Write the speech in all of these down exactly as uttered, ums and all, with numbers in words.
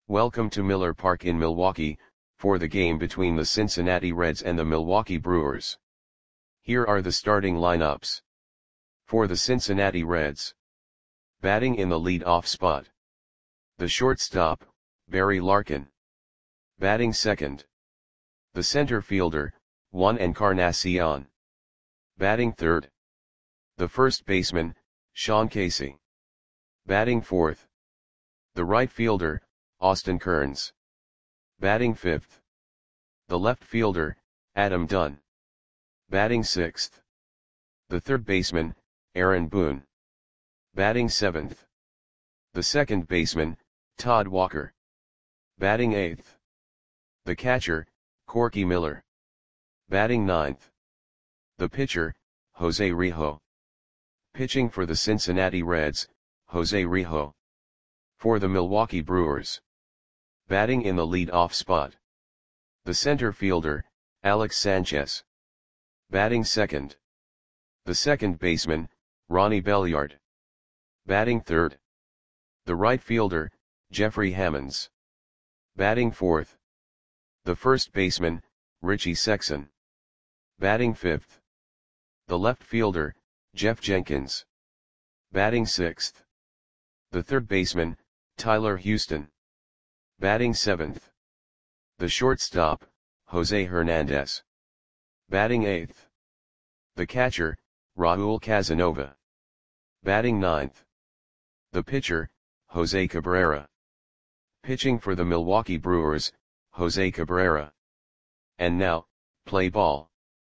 Welcome to Miller Park in Milwaukee, for the game between the Cincinnati Reds and the Milwaukee Brewers. Here are the starting lineups. For the Cincinnati Reds. Batting in the lead-off spot. The shortstop, Barry Larkin. Batting second. The center fielder, Juan Encarnacion. Batting third. The first baseman, Sean Casey. Batting fourth. The right fielder, Austin Kearns. Batting fifth. The left fielder, Adam Dunn. Batting sixth. The third baseman, Aaron Boone. Batting seventh. The second baseman, Todd Walker. Batting eighth. The catcher, Corky Miller. Batting ninth. The pitcher, Jose Rijo. Pitching for the Cincinnati Reds, Jose Rijo. For the Milwaukee Brewers. Batting in the lead-off spot. The center fielder, Alex Sanchez. Batting second. The second baseman, Ronnie Belliard. Batting third. The right fielder, Jeffrey Hammonds. Batting fourth. The first baseman, Richie Sexson. Batting fifth. The left fielder, Jeff Jenkins. Batting sixth. The third baseman, Tyler Houston. Batting seventh. The shortstop, Jose Hernandez. Batting eighth. The catcher, Raul Casanova. Batting ninth. The pitcher, Jose Cabrera. Pitching for the Milwaukee Brewers, Jose Cabrera. And now, play ball.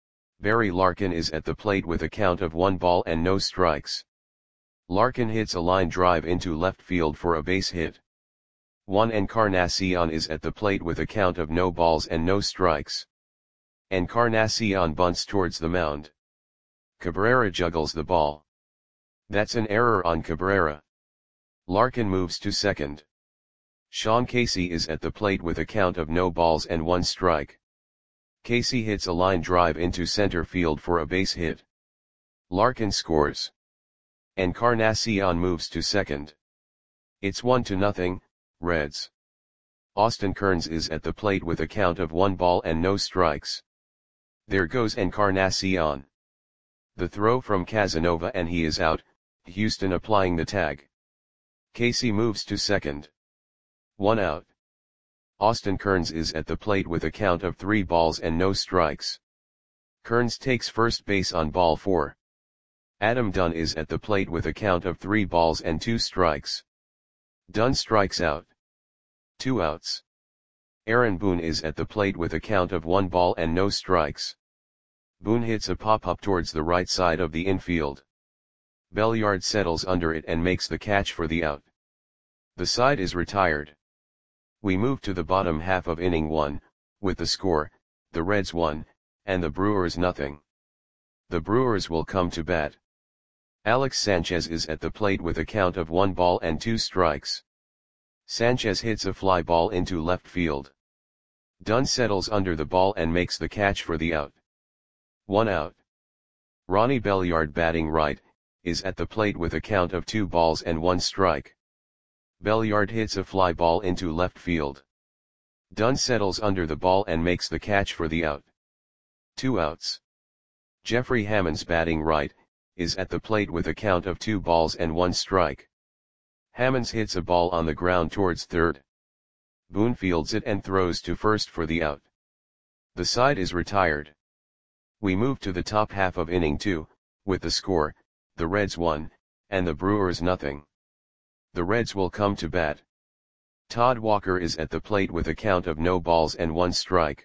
Barry Larkin is at the plate with a count of one ball and no strikes. Larkin hits a line drive into left field for a base hit. Juan Encarnacion is at the plate with a count of no balls and no strikes. Encarnacion bunts towards the mound. Cabrera juggles the ball. That's an error on Cabrera. Larkin moves to second. Sean Casey is at the plate with a count of no balls and one strike. Casey hits a line drive into center field for a base hit. Larkin scores. Encarnacion moves to second. It's one to nothing, Reds. Austin Kearns is at the plate with a count of one ball and no strikes. There goes Encarnacion. The throw from Casanova and he is out, Houston applying the tag. Casey moves to second. One out. Austin Kearns is at the plate with a count of three balls and no strikes. Kearns takes first base on ball four. Adam Dunn is at the plate with a count of three balls and two strikes. Dunn strikes out. Two outs. Aaron Boone is at the plate with a count of one ball and no strikes. Boone hits a pop-up towards the right side of the infield. Belliard settles under it and makes the catch for the out. The side is retired. We move to the bottom half of inning one, with the score, the Reds one, and the Brewers nothing. The Brewers will come to bat. Alex Sanchez is at the plate with a count of one ball and two strikes. Sanchez hits a fly ball into left field. Dunn settles under the ball and makes the catch for the out. One out. Ronnie Belliard, batting right, is at the plate with a count of two balls and one strike. Belliard hits a fly ball into left field. Dunn settles under the ball and makes the catch for the out. Two outs. Jeffrey Hammonds, batting right, is at the plate with a count of two balls and one strike. Hammonds hits a ball on the ground towards third. Boone fields it and throws to first for the out. The side is retired. We move to the top half of inning two, with the score, the Reds one, and the Brewers nothing. The Reds will come to bat. Todd Walker is at the plate with a count of no balls and one strike.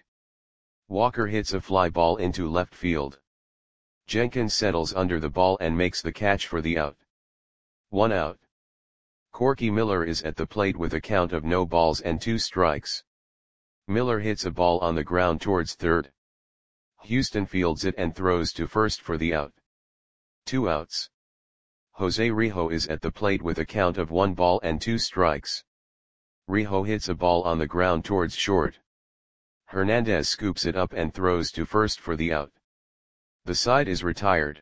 Walker hits a fly ball into left field. Jenkins settles under the ball and makes the catch for the out. One out. Corky Miller is at the plate with a count of no balls and two strikes. Miller hits a ball on the ground towards third. Houston fields it and throws to first for the out. Two outs. Jose Rijo is at the plate with a count of one ball and two strikes. Rijo hits a ball on the ground towards short. Hernandez scoops it up and throws to first for the out. The side is retired.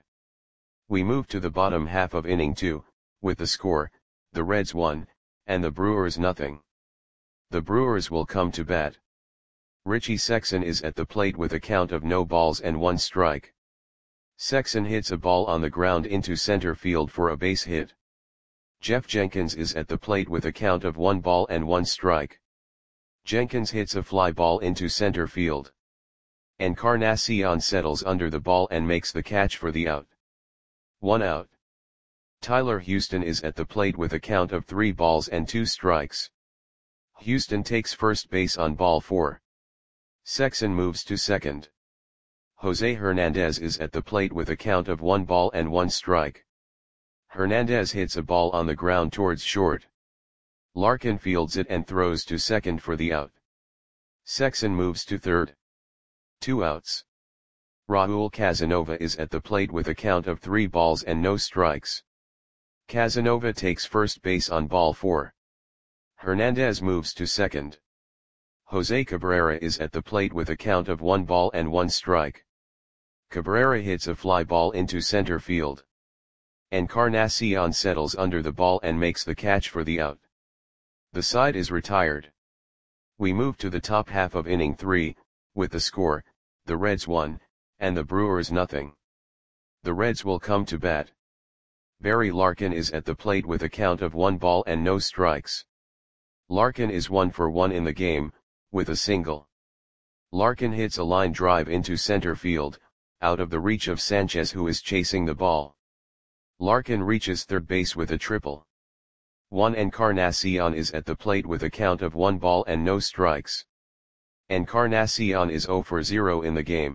We move to the bottom half of inning two, with the score, the Reds one, and the Brewers nothing. The Brewers will come to bat. Richie Sexson is at the plate with a count of no balls and one strike. Sexson hits a ball on the ground into center field for a base hit. Jeff Jenkins is at the plate with a count of one ball and one strike. Jenkins hits a fly ball into center field. Encarnacion settles under the ball and makes the catch for the out. One out. Tyler Houston is at the plate with a count of three balls and two strikes. Houston takes first base on ball four. Sexson moves to second. Jose Hernandez is at the plate with a count of one ball and one strike. Hernandez hits a ball on the ground towards short. Larkin fields it and throws to second for the out. Sexson moves to third. Two outs. Raul Casanova is at the plate with a count of three balls and no strikes. Casanova takes first base on ball four. Hernandez moves to second. Jose Cabrera is at the plate with a count of one ball and one strike. Cabrera hits a fly ball into center field. Encarnacion settles under the ball and makes the catch for the out. The side is retired. We move to the top half of inning three, with the score, the Reds one, and the Brewers nothing. The Reds will come to bat. Barry Larkin is at the plate with a count of one ball and no strikes. Larkin is one for one in the game, with a single. Larkin hits a line drive into center field, out of the reach of Sanchez who is chasing the ball. Larkin reaches third base with a triple. Juan Encarnacion is at the plate with a count of one ball and no strikes. Encarnacion is zero for zero in the game.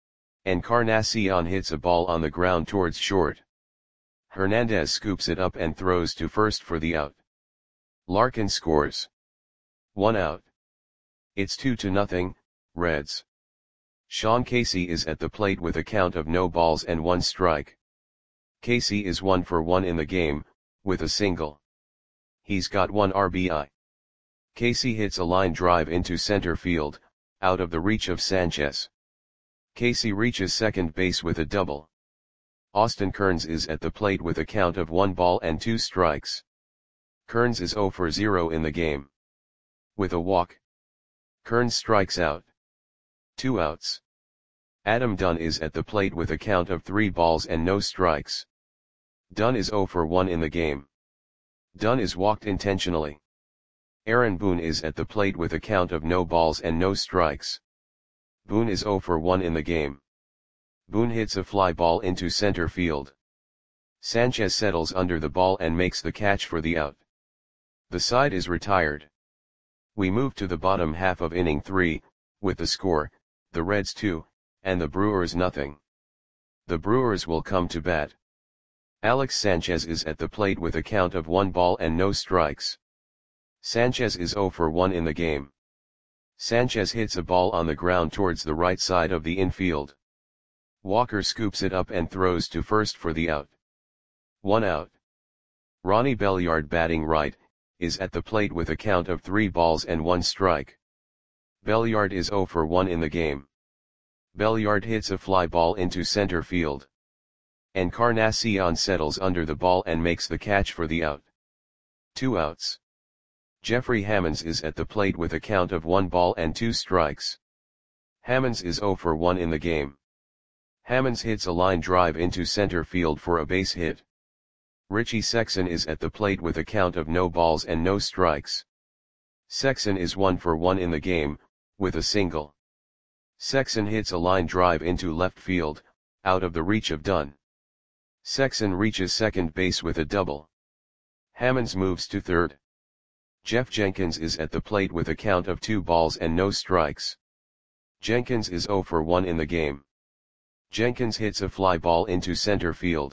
Encarnacion hits a ball on the ground towards short. Hernandez scoops it up and throws to first for the out. Larkin scores. One out. It's two to nothing, Reds. Sean Casey is at the plate with a count of no balls and one strike. Casey is one for one in the game, with a single. He's got one R B I. Casey hits a line drive into center field, out of the reach of Sanchez. Casey reaches second base with a double. Austin Kearns is at the plate with a count of one ball and two strikes. Kearns is zero for zero in the game. With a walk. Kearns strikes out. Two outs. Adam Dunn is at the plate with a count of three balls and no strikes. Dunn is zero for one in the game. Dunn is walked intentionally. Aaron Boone is at the plate with a count of no balls and no strikes. Boone is zero for one in the game. Boone hits a fly ball into center field. Sanchez settles under the ball and makes the catch for the out. The side is retired. We move to the bottom half of inning three, with the score, the Reds two, and the Brewers nothing. The Brewers will come to bat. Alex Sanchez is at the plate with a count of one ball and no strikes. Sanchez is zero for one in the game. Sanchez hits a ball on the ground towards the right side of the infield. Walker scoops it up and throws to first for the out. One out. Ronnie Belliard, batting right, is at the plate with a count of three balls and one strike. Belliard is zero for one in the game. Belliard hits a fly ball into center field. Encarnacion settles under the ball and makes the catch for the out. Two outs. Jeffrey Hammonds is at the plate with a count of one ball and two strikes. Hammonds is zero for one in the game. Hammonds hits a line drive into center field for a base hit. Richie Sexson is at the plate with a count of no balls and no strikes. Sexson is one for one in the game, with a single. Sexson hits a line drive into left field, out of the reach of Dunn. Sexson reaches second base with a double. Hammonds moves to third. Jeff Jenkins is at the plate with a count of two balls and no strikes. Jenkins is zero for one in the game. Jenkins hits a fly ball into center field.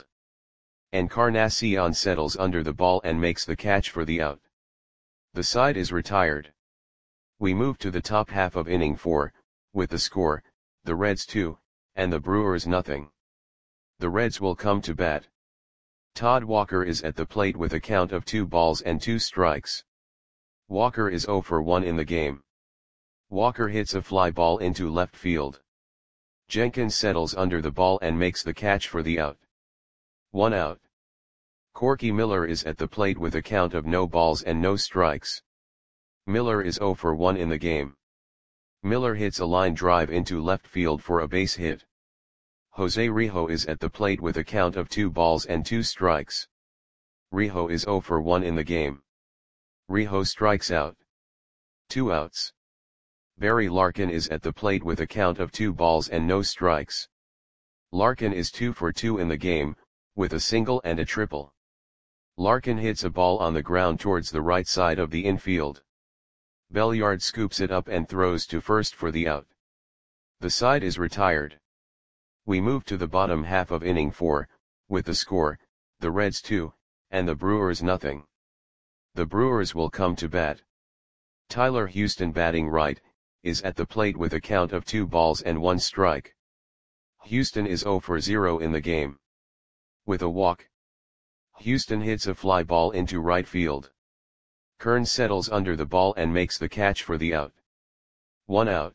Encarnacion settles under the ball and makes the catch for the out. The side is retired. We move to the top half of inning four, with the score, the Reds two, and the Brewers nothing. The Reds will come to bat. Todd Walker is at the plate with a count of two balls and two strikes. Walker is zero for one in the game. Walker hits a fly ball into left field. Jenkins settles under the ball and makes the catch for the out. One out. Corky Miller is at the plate with a count of no balls and no strikes. Miller is zero for one in the game. Miller hits a line drive into left field for a base hit. Jose Rijo is at the plate with a count of two balls and two strikes. Rijo is zero for one in the game. Rijo strikes out. Two outs. Barry Larkin is at the plate with a count of two balls and no strikes. Larkin is two for two in the game, with a single and a triple. Larkin hits a ball on the ground towards the right side of the infield. Belliard scoops it up and throws to first for the out. The side is retired. We move to the bottom half of inning four, with the score, the Reds two, and the Brewers nothing. The Brewers will come to bat. Tyler Houston, batting right, is at the plate with a count of two balls and one strike. Houston is zero for zero in the game. With a walk, Houston hits a fly ball into right field. Kearns settles under the ball and makes the catch for the out. One out.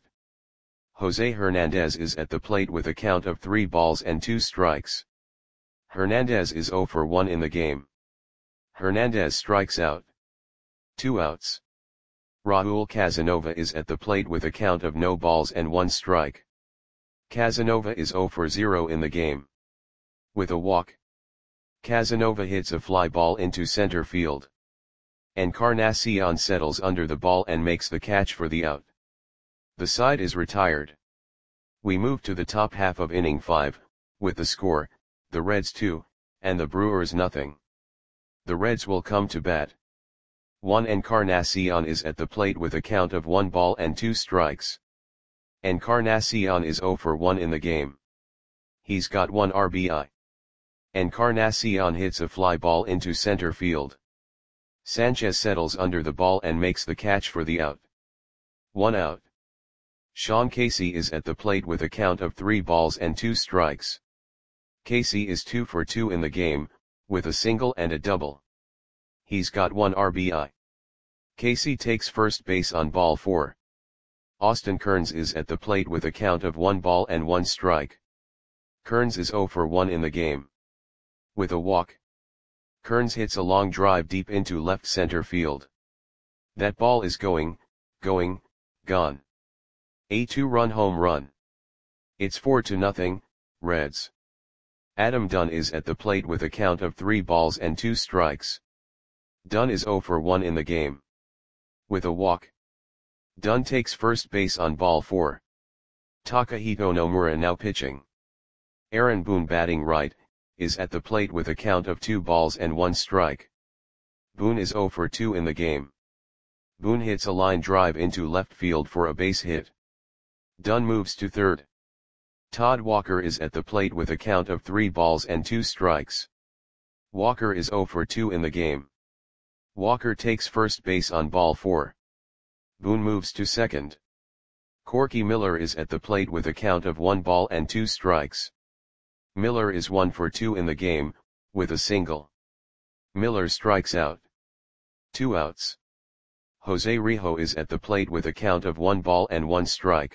Jose Hernandez is at the plate with a count of three balls and two strikes. Hernandez is zero for one in the game. Hernandez strikes out. Two outs. Raul Casanova is at the plate with a count of no balls and one strike. Casanova is zero for zero in the game. With a walk, Casanova hits a fly ball into center field. Encarnacion settles under the ball and makes the catch for the out. The side is retired. We move to the top half of inning five, with the score, the Reds two, and the Brewers nothing. The Reds will come to bat. Juan Encarnacion is at the plate with a count of one ball and two strikes. Encarnacion is zero for one in the game. He's got one R B I. Encarnacion hits a fly ball into center field. Sanchez settles under the ball and makes the catch for the out. One out. Sean Casey is at the plate with a count of three balls and two strikes. Casey is two for two in the game, with a single and a double. He's got one R B I. Casey takes first base on ball four. Austin Kearns is at the plate with a count of one ball and one strike. Kearns is zero for one in the game. With a walk, Kearns hits a long drive deep into left center field. That ball is going, going, gone. A two-run home run. It's four to nothing, Reds. Adam Dunn is at the plate with a count of three balls and two strikes. Dunn is zero for one in the game. With a walk, Dunn takes first base on ball four. Takahito Nomura now pitching. Aaron Boone, batting right, is at the plate with a count of two balls and one strike. Boone is zero for two in the game. Boone hits a line drive into left field for a base hit. Dunn moves to third. Todd Walker is at the plate with a count of three balls and two strikes. Walker is zero for two in the game. Walker takes first base on ball four. Boone moves to second. Corky Miller is at the plate with a count of one ball and two strikes. Miller is one for two in the game, with a single. Miller strikes out. Two outs. Jose Rijo is at the plate with a count of one ball and one strike.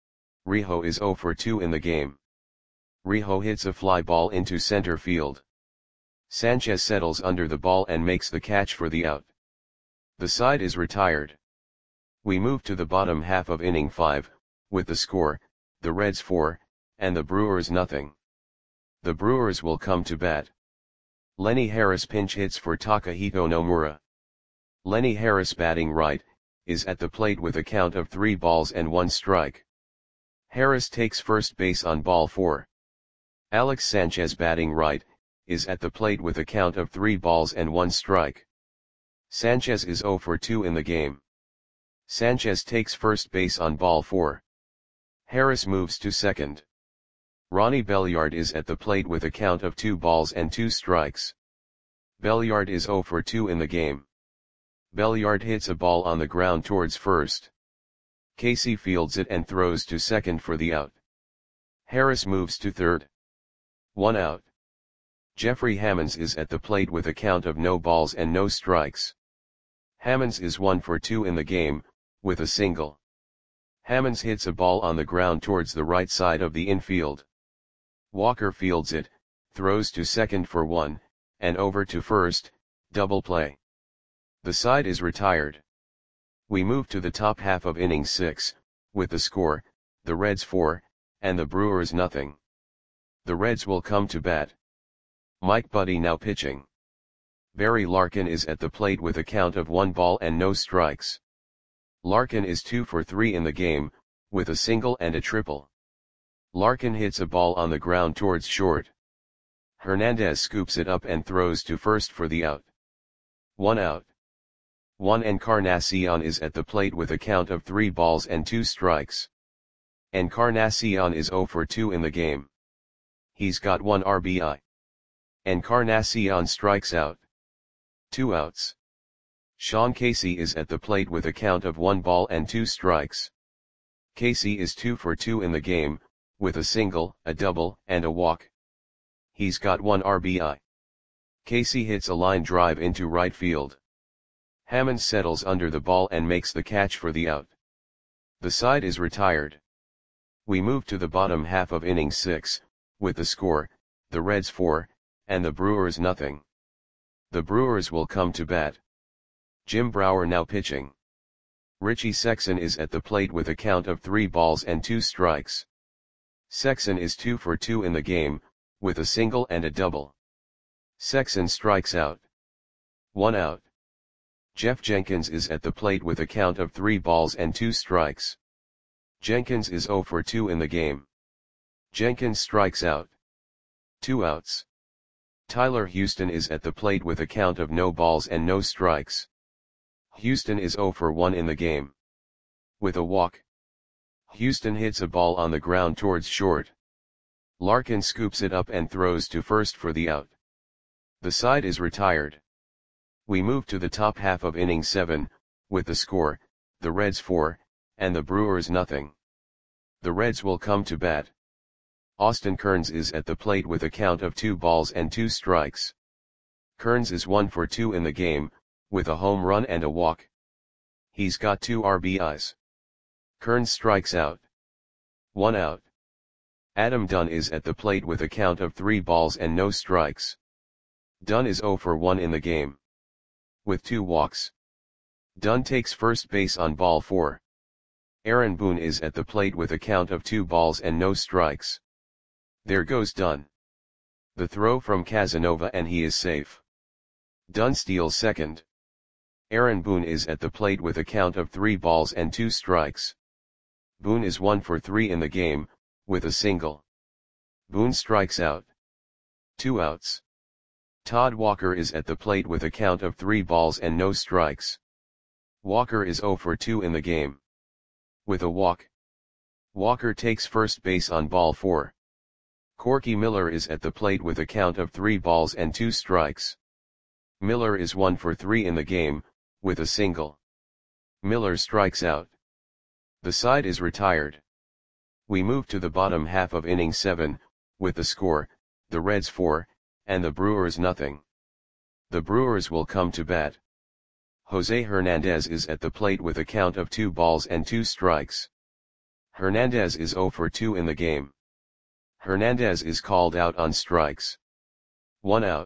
Rijo is zero for two in the game. Rijo hits a fly ball into center field. Sanchez settles under the ball and makes the catch for the out. The side is retired. We move to the bottom half of inning five, with the score, the Reds four, and the Brewers nothing. The Brewers will come to bat. Lenny Harris pinch hits for Takahito Nomura. Lenny Harris, batting right, is at the plate with a count of three balls and one strike. Harris takes first base on ball four. Alex Sanchez, batting right, is at the plate with a count of three balls and one strike. Sanchez is zero for two in the game. Sanchez takes first base on ball four. Harris moves to second. Ronnie Belliard is at the plate with a count of two balls and two strikes. Belliard is zero for two in the game. Belliard hits a ball on the ground towards first. Casey fields it and throws to second for the out. Harris moves to third. One out. Jeffrey Hammonds is at the plate with a count of no balls and no strikes. Hammonds is one for two in the game, with a single. Hammonds hits a ball on the ground towards the right side of the infield. Walker fields it, throws to second for one, and over to first, double play. The side is retired. We move to the top half of inning six, with the score, the Reds four, and the Brewers nothing. The Reds will come to bat. Mike Buddie now pitching. Barry Larkin is at the plate with a count of one ball and no strikes. Larkin is two for three in the game, with a single and a triple. Larkin hits a ball on the ground towards short. Hernandez scoops it up and throws to first for the out. One out. Juan Encarnacion is at the plate with a count of three balls and two strikes. Encarnacion is zero for two in the game. He's got one R B I. Encarnacion strikes out. Two outs. Sean Casey is at the plate with a count of one ball and two strikes. Casey is two for two in the game, with a single, a double, and a walk. He's got one R B I. Casey hits a line drive into right field. Hammond settles under the ball and makes the catch for the out. The side is retired. We move to the bottom half of inning six, with the score, the Reds four, and the Brewers nothing. The Brewers will come to bat. Jim Brower now pitching. Richie Sexson is at the plate with a count of three balls and two strikes. Sexson is two for two in the game, with a single and a double. Sexson strikes out. One out. Jeff Jenkins is at the plate with a count of three balls and two strikes. Jenkins is zero for two in the game. Jenkins strikes out. Two outs. Tyler Houston is at the plate with a count of no balls and no strikes. Houston is zero for one in the game. With a walk. Houston hits a ball on the ground towards short. Larkin scoops it up and throws to first for the out. The side is retired. We move to the top half of inning seven, with the score, the Reds four, and the Brewers nothing. The Reds will come to bat. Austin Kearns is at the plate with a count of two balls and two strikes. Kearns is one for two in the game, with a home run and a walk. He's got two R B Is. Kearns strikes out. One out. Adam Dunn is at the plate with a count of three balls and no strikes. Dunn is zero for one in the game. With two walks. Dunn takes first base on ball four. Aaron Boone is at the plate with a count of two balls and no strikes. There goes Dunn. The throw from Casanova and he is safe. Dunn steals second. Aaron Boone is at the plate with a count of three balls and two strikes. Boone is one for three in the game, with a single. Boone strikes out. Two outs. Todd Walker is at the plate with a count of three balls and no strikes. Walker is zero for two in the game. With a walk. Walker takes first base on ball four. Corky Miller is at the plate with a count of three balls and two strikes. Miller is one for three in the game, with a single. Miller strikes out. The side is retired. We move to the bottom half of inning seven, with the score, the Reds four, and the Brewers nothing. The Brewers will come to bat. Jose Hernandez is at the plate with a count of two balls and two strikes. Hernandez is zero for two in the game. Hernandez is called out on strikes. One out.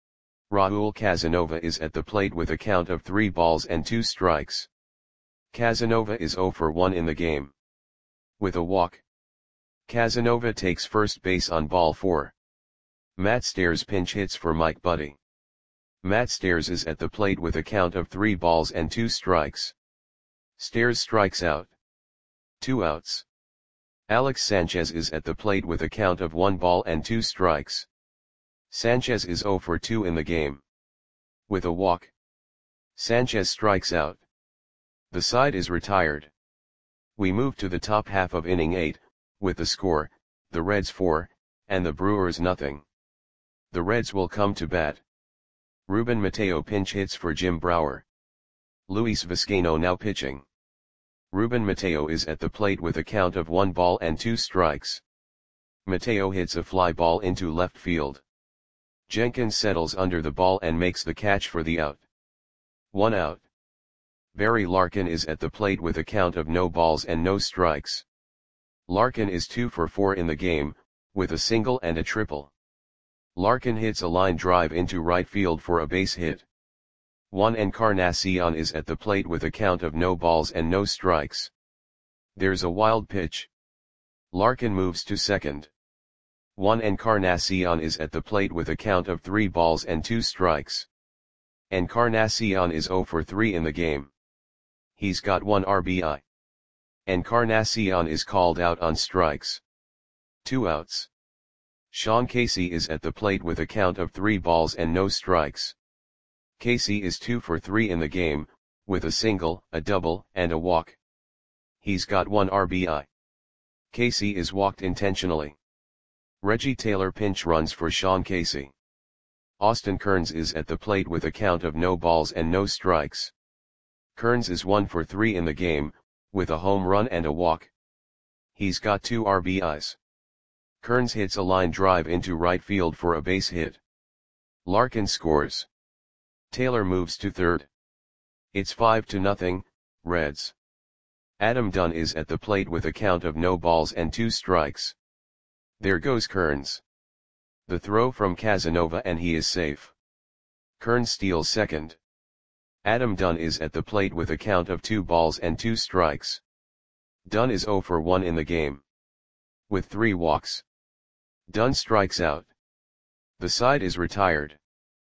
Raul Casanova is at the plate with a count of three balls and two strikes. Casanova is zero for one in the game. With a walk. Casanova takes first base on ball four. Matt Stairs pinch hits for Mike Buddie. Matt Stairs is at the plate with a count of three balls and two strikes. Stairs strikes out. Two outs. Alex Sanchez is at the plate with a count of one ball and two strikes. Sanchez is zero for two in the game. With a walk. Sanchez strikes out. The side is retired. We move to the top half of inning eight, with the score, the Reds four, and the Brewers nothing. The Reds will come to bat. Ruben Mateo pinch hits for Jim Brower. Luis Vizcaino now pitching. Ruben Mateo is at the plate with a count of one ball and two strikes. Mateo hits a fly ball into left field. Jenkins settles under the ball and makes the catch for the out. One out. Barry Larkin is at the plate with a count of no balls and no strikes. Larkin is two for four in the game, with a single and a triple. Larkin hits a line drive into right field for a base hit. Juan Encarnacion is at the plate with a count of no balls and no strikes. There's a wild pitch. Larkin moves to second. Juan Encarnacion is at the plate with a count of three balls and two strikes. Encarnacion is zero for three in the game. He's got one R B I. Encarnacion is called out on strikes. Two outs. Sean Casey is at the plate with a count of three balls and no strikes. Casey is two for three in the game, with a single, a double, and a walk. He's got one R B I. Casey is walked intentionally. Reggie Taylor pinch runs for Sean Casey. Austin Kearns is at the plate with a count of no balls and no strikes. Kearns is one for three in the game, with a home run and a walk. He's got two R B Is. Kearns hits a line drive into right field for a base hit. Larkin scores. Taylor moves to third. It's five to nothing, Reds. Adam Dunn is at the plate with a count of no balls and two strikes. There goes Kearns. The throw from Casanova and he is safe. Kearns steals second. Adam Dunn is at the plate with a count of two balls and two strikes. Dunn is zero for one in the game. With three walks. Dunn strikes out. The side is retired.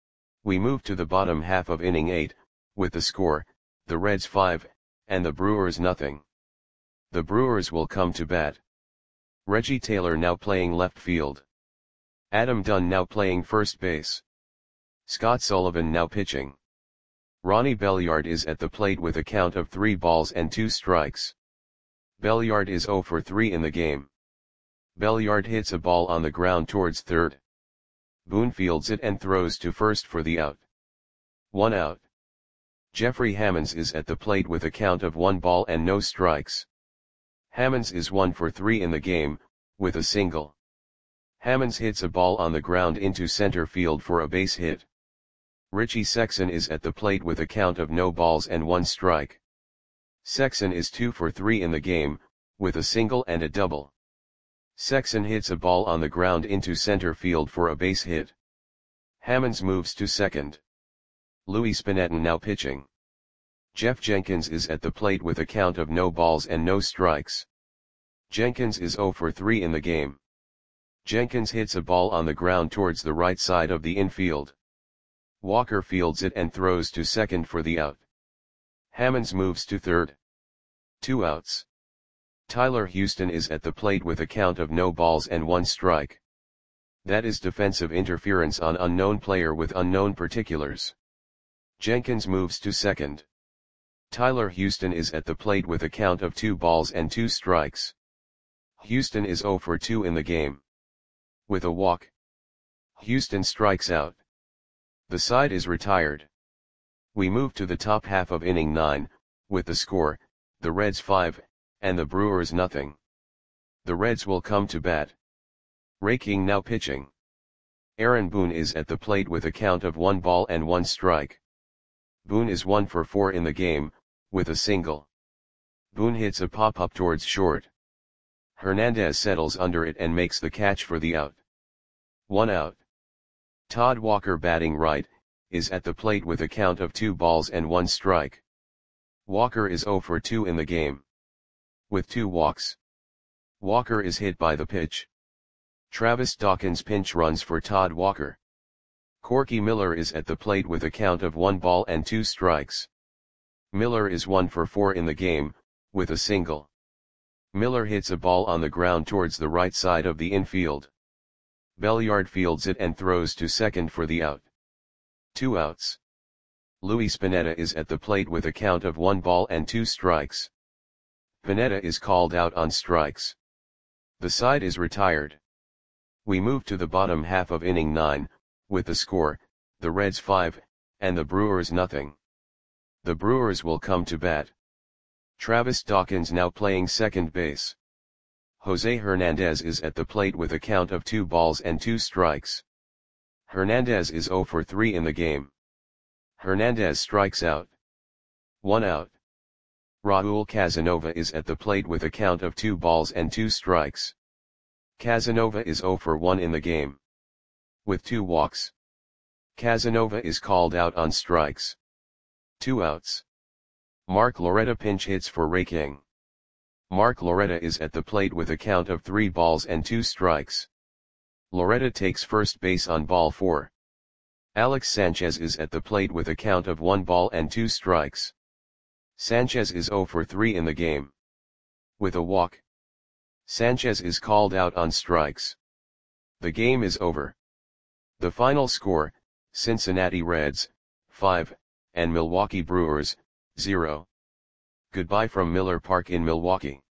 We move to the bottom half of inning eight, with the score, the Reds five, and the Brewers nothing. The Brewers will come to bat. Reggie Taylor now playing left field. Adam Dunn now playing first base. Scott Sullivan now pitching. Ronnie Belliard is at the plate with a count of three balls and two strikes. Belliard is zero for three in the game. Belliard hits a ball on the ground towards third. Boone fields it and throws to first for the out. One out. Jeffrey Hammonds is at the plate with a count of one ball and no strikes. Hammonds is one for three in the game, with a single. Hammonds hits a ball on the ground into center field for a base hit. Richie Sexson is at the plate with a count of no balls and one strike. Sexson is two for three in the game, with a single and a double. Sexson hits a ball on the ground into center field for a base hit. Hammonds moves to second. Louis Spinetta now pitching. Jeff Jenkins is at the plate with a count of no balls and no strikes. Jenkins is zero for three in the game. Jenkins hits a ball on the ground towards the right side of the infield. Walker fields it and throws to second for the out. Hammonds moves to third. Two outs. Tyler Houston is at the plate with a count of no balls and one strike. That is defensive interference on unknown player with unknown particulars. Jenkins moves to second. Tyler Houston is at the plate with a count of two balls and two strikes. Houston is zero for two in the game. With a walk. Houston strikes out. The side is retired. We move to the top half of inning nine, with the score, the Reds five, and the Brewers nothing. The Reds will come to bat. Ray King now pitching. Aaron Boone is at the plate with a count of one ball and one strike. Boone is one for four in the game, with a single. Boone hits a pop-up towards short. Hernandez settles under it and makes the catch for the out. One out. Todd Walker batting right, is at the plate with a count of two balls and one strike. Walker is zero for two in the game. With two walks. Walker is hit by the pitch. Travis Dawkins pinch runs for Todd Walker. Corky Miller is at the plate with a count of one ball and two strikes. Miller is one for four in the game, with a single. Miller hits a ball on the ground towards the right side of the infield. Belliard fields it and throws to second for the out. Two outs. Louis Spinetta is at the plate with a count of one ball and two strikes. Spinetta is called out on strikes. The side is retired. We move to the bottom half of inning nine, with the score, the Reds five, and the Brewers nothing. The Brewers will come to bat. Travis Dawkins now playing second base. Jose Hernandez is at the plate with a count of two balls and two strikes. Hernandez is zero for three in the game. Hernandez strikes out. One out. Raul Casanova is at the plate with a count of two balls and two strikes. Casanova is zero for one in the game. With two walks. Casanova is called out on strikes. Two outs. Mark Loretta pinch hits for Ray King. Mark Loretta is at the plate with a count of three balls and two strikes. Loretta takes first base on ball four. Alex Sanchez is at the plate with a count of one ball and two strikes. Sanchez is zero for three in the game. With a walk, Sanchez is called out on strikes. The game is over. The final score, Cincinnati Reds, five, and Milwaukee Brewers, zero. Goodbye from Miller Park in Milwaukee.